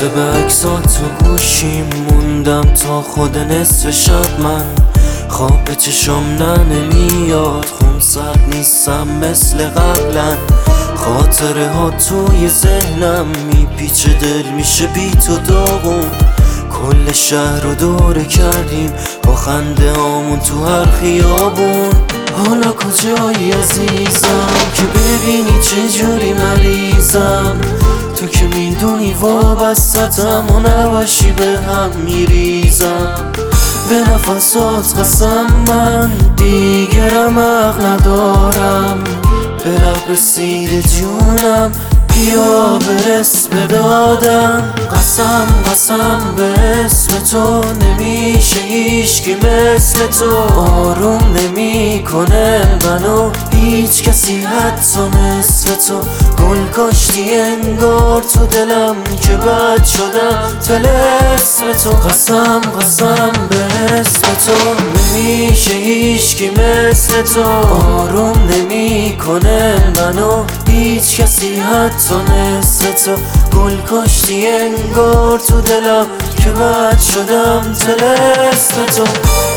به عکسات تو گوشیم موندم تا خود نصف شب. من خواب به چشم نمیاد، خونسرد نیستم مثل قبلا. خاطره ها توی ذهنم میپیچه، دل میشه بی تو داغون. کل شهر رو دوره کردیم با خنده هامون تو هر خیابون. حالا کجایی عزیزم که ببینی چجوری مریضم؟ تو که میدونی وابستم و نباشی به هم میریزم. به نفسات قسم من دیگه رمق ندارم. به لب رسید جونم بیا برس به دادم. قسم به اسم تو نمیشه هیچکی مثل تو. آروم نمیکنه منو هیچ کسی حتی مثل تو. گل کاشتی انگار تو دلم که بد شدم طلسم تو. قسم به اسم تو نمیشه هیچکی مثل تو. آروم نمیکنه منو هیچ کسی حتی مثل تو. گل کاشتی انگار تو دلم که بد شدم طلسم تو.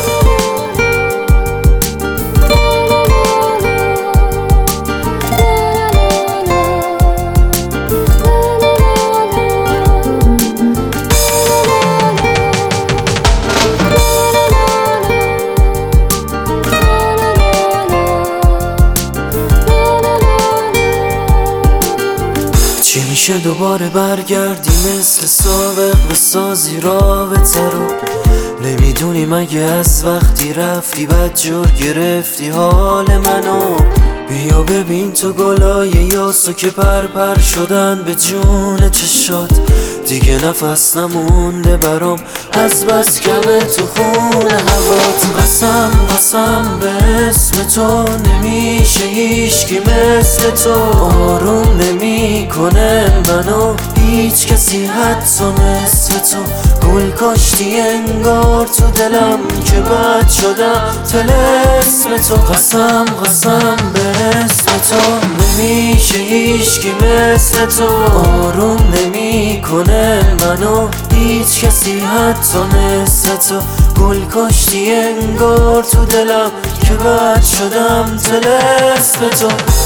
چی میشه دوباره برگردی مثل سابق بسازی رابطه رو؟ نمیدونی مگه از وقتی رفتی بدجور گرفتی حال منو؟ بیا ببین تو گلای یاسو که پر شدن به جون چشات. دیگه نفس نمونده برام از بس کمه تو خون هوات. قسم به اسم تو نمیشه هیچکی مثل تو. آروم نمیکنه منو هیچ کسی حتی مثل تو. گل کاشتی انگار تو دلم که بد شدم طلسم تو. قسم به اسم تو نمیشه هیچکی مثل تو. آروم نمیکنه منو هیچ کسی حتی مثل تو. گل کاشتی انگار تو دلم که بد شدم طلسم تو.